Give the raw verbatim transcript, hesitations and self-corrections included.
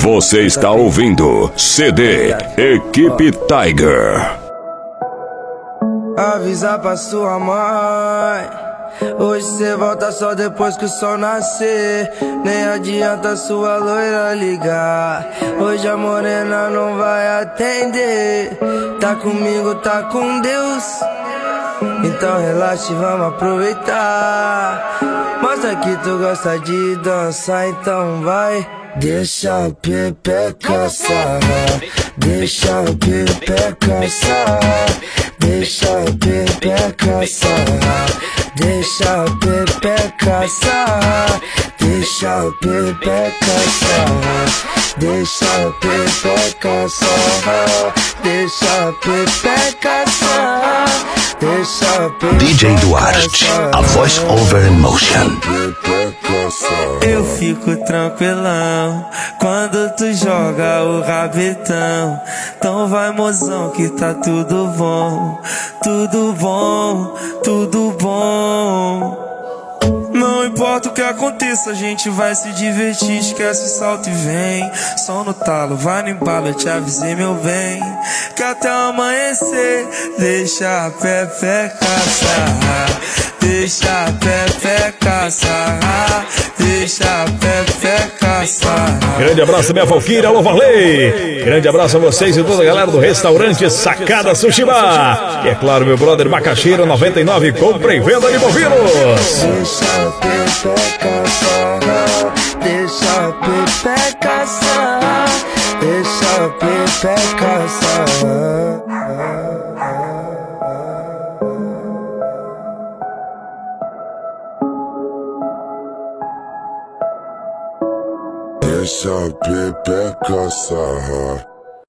Você está ouvindo C D Equipe Tiger. Avisa pra sua mãe, hoje cê volta só depois que o sol nascer. Nem adianta sua loira ligar, hoje a morena não vai atender. Tá comigo, tá com Deus, então relaxa e vamos aproveitar. Mostra que tu gosta de dançar, então vai. Deixa a pepeca sarrar, deixa a pepeca sarrar, deixa a pepeca sarrar, deixa a pepeca sarrar, deixa a pepeca sarrar, deixa a pepeca sarrar, deixa a pepeca sarrar, deixa a pepeca. D J Duarte, a voice over emotion. Eu fico tranquilão quando tu joga o rabetão. Então vai, mozão, que tá tudo bom, tudo bom, tudo bom. Não importa o que aconteça, a gente vai se divertir. Esquece o salto e vem. Som no talo, vai no embalo, eu te avisei, meu bem, que até amanhecer. Deixa a pepeca sarrar, deixa a pepeca sarrar, deixa a pepeca sarrar. Grande abraço, minha Valquíria, alô Varley. Grande abraço a vocês e toda a galera do restaurante Sacada Sushi Bar. E é claro, meu brother Macaxeira noventa e nove, compra e venda de bovinos. Deixa a pepeca sarrar, deixa a pepeca sarrar, deixa a pepeca sarrar. Deixa a pepeca sarrar.